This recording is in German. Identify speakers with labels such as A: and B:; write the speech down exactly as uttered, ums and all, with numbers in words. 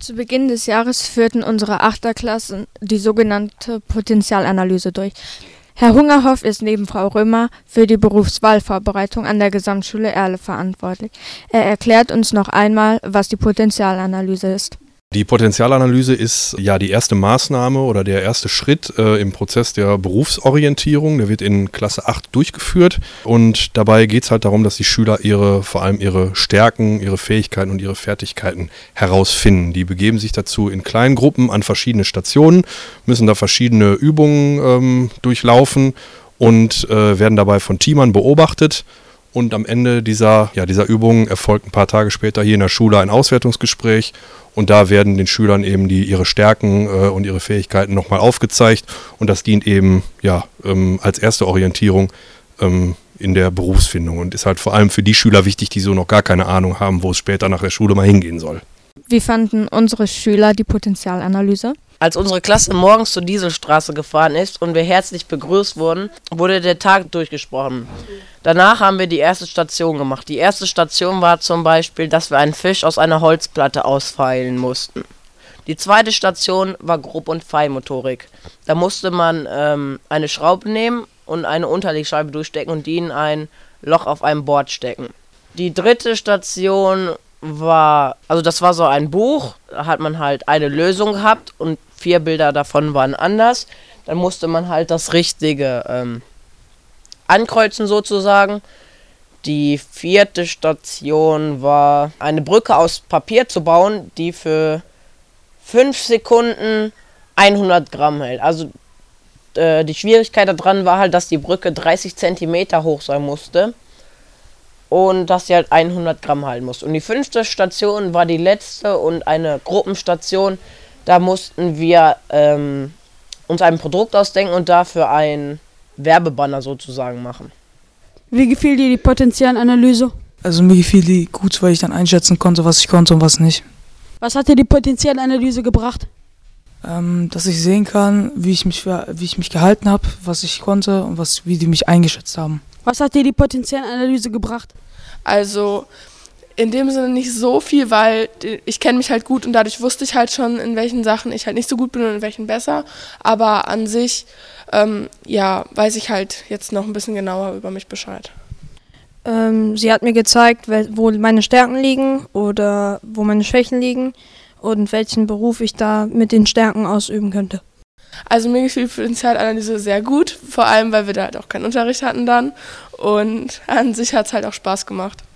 A: Zu Beginn des Jahres führten unsere Achterklassen die sogenannte Potenzialanalyse durch. Herr Hungerhoff ist neben Frau Römer für die Berufswahlvorbereitung an der Gesamtschule Erle verantwortlich. Er erklärt uns noch einmal, was die Potenzialanalyse ist.
B: Die Potenzialanalyse ist ja die erste Maßnahme oder der erste Schritt äh, im Prozess der Berufsorientierung. Der wird in Klasse acht durchgeführt und dabei geht es halt darum, dass die Schüler ihre, vor allem ihre Stärken, ihre Fähigkeiten und ihre Fertigkeiten herausfinden. Die begeben sich dazu in kleinen Gruppen an verschiedene Stationen, müssen da verschiedene Übungen ähm, durchlaufen und äh, werden dabei von Teamern beobachtet. Und am Ende dieser, ja, dieser Übung erfolgt ein paar Tage später hier in der Schule ein Auswertungsgespräch. Und da werden den Schülern eben die, ihre Stärken äh, und ihre Fähigkeiten nochmal aufgezeigt. Und das dient eben ja, ähm, als erste Orientierung ähm, in der Berufsfindung. Und ist halt vor allem für die Schüler wichtig, die so noch gar keine Ahnung haben, wo es später nach der Schule mal hingehen soll.
A: Wie fanden unsere Schüler die Potenzialanalyse?
C: Als unsere Klasse morgens zur Dieselstraße gefahren ist und wir herzlich begrüßt wurden, wurde der Tag durchgesprochen. Danach haben wir die erste Station gemacht. Die erste Station war zum Beispiel, dass wir einen Fisch aus einer Holzplatte ausfeilen mussten. Die zweite Station war Grob- und Feinmotorik. Da musste man ähm, eine Schraube nehmen und eine Unterlegscheibe durchstecken und die in ein Loch auf einem Board stecken. Die dritte Station war, also das war so ein Buch, da hat man halt eine Lösung gehabt und vier Bilder davon waren anders. Dann musste man halt das Richtige ähm, ankreuzen sozusagen. Die vierte Station war eine Brücke aus Papier zu bauen, die für fünf Sekunden hundert Gramm hält. Also äh, die Schwierigkeit daran war halt, dass die Brücke dreißig Zentimeter hoch sein musste und dass sie halt hundert Gramm halten musste. Und die fünfte Station war die letzte und eine Gruppenstation. Da mussten wir ähm, uns ein Produkt ausdenken und dafür ein Werbebanner sozusagen machen.
D: Wie gefiel dir die Potenzialanalyse?
E: Also mir gefiel die gut, weil ich dann einschätzen konnte, was ich konnte und was nicht.
D: Was hat dir die Potenzialanalyse gebracht?
E: Ähm, dass ich sehen kann, wie ich mich, wie ich mich gehalten habe, was ich konnte und was, wie die mich eingeschätzt haben.
D: Was hat dir die Potenzialanalyse gebracht?
F: Also in dem Sinne nicht so viel, weil ich kenne mich halt gut und dadurch wusste ich halt schon, in welchen Sachen ich halt nicht so gut bin und in welchen besser. Aber an sich, ähm, ja, weiß ich halt jetzt noch ein bisschen genauer über mich Bescheid.
A: Ähm, sie hat mir gezeigt, wo meine Stärken liegen oder wo meine Schwächen liegen und welchen Beruf ich da mit den Stärken ausüben könnte.
F: Also mir gefiel die Potenzialanalyse sehr gut, vor allem weil wir da halt auch keinen Unterricht hatten dann und an sich hat es halt auch Spaß gemacht.